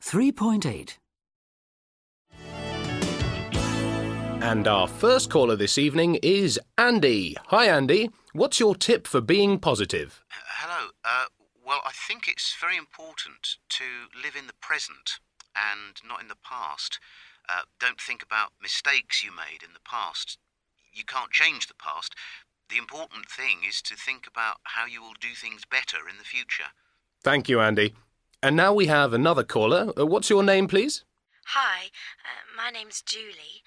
3.8. And our first caller this evening is Andy. Hi, Andy. What's your tip for being positive? Hello. Well, I think it's very important to live in the present and not in the past. Don't think about mistakes you made in the past. You can't change the past. The important thing is to think about how you will do things better in the future. Thank you, Andy. And now we have another caller. What's your name, please? Hi, my name's Julie.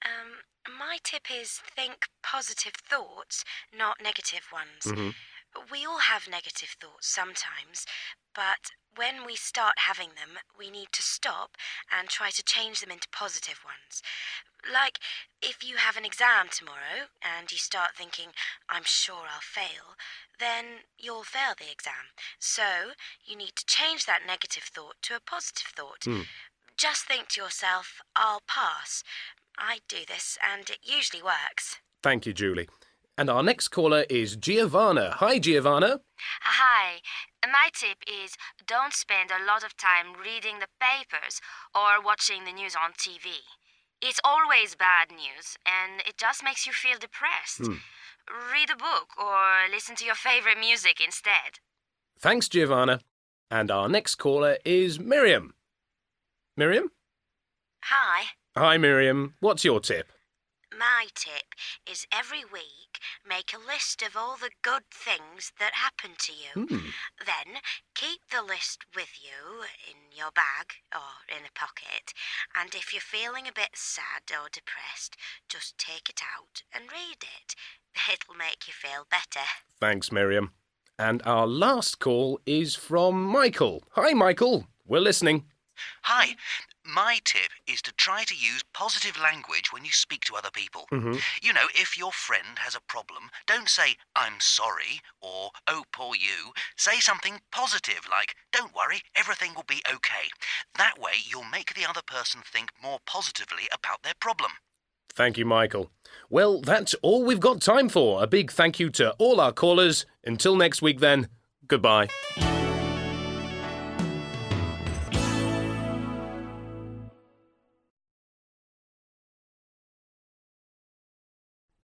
My tip is think positive thoughts, not negative ones. Mm-hmm. We all have negative thoughts sometimes, but when we start having them, we need to stop and try to change them into positive ones. Like, if you have an exam tomorrow and you start thinking, I'm sure I'll fail, then you'll fail the exam. So, you need to change that negative thought to a positive thought. Just think to yourself, I'll pass. I do this, and it usually works. Thank you, Julie. And our next caller is Giovanna. Hi, Giovanna. Hi. My tip is don't spend a lot of time reading the papers or watching the news on TV. It's always bad news, and it just makes you feel depressed. Read a book or listen to your favorite music instead. Thanks, Giovanna. And our next caller is Miriam. Miriam? Hi. Hi, Miriam. What's your tip? My tip is every week make a list of all the good things that happen to you. Then keep the list with you in your bag or in a pocket. And if you're feeling a bit sad or depressed, just take it out and read it. It'll make you feel better. Thanks, Miriam. And our last call is from Michael. Hi, Michael. We're listening. Hi. My tip is to try to use positive language when you speak to other people. You know, if your friend has a problem, don't say, I'm sorry, or, oh, poor you. Say something positive like, don't worry, everything will be okay. That way, you'll make the other person think more positively about their problem. Thank you, Michael. Well, that's all we've got time for. A big thank you to all our callers. Until next week, then, goodbye.